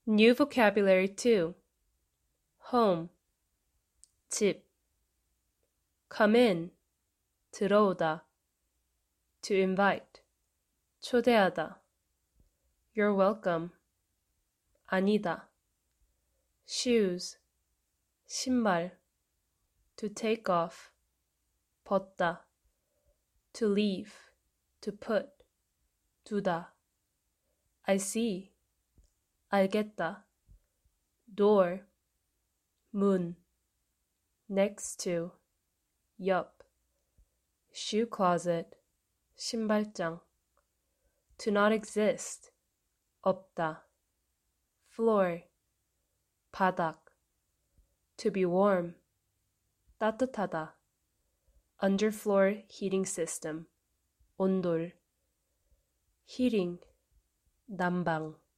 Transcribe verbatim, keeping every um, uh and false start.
New vocabulary two. Home, 집. Come in, 들어오다. To invite, 초대하다. You're welcome. 아니다. Shoes, 신발. To take off, 벗다. To leave, to put, 두다. I see, 알겠다. Door, 문. Next to, 옆. Shoe closet, 신발장. To not exist, 없다. Floor, 바닥. To be warm, 따뜻하다. Underfloor heating system, 온돌. Heating, 난방.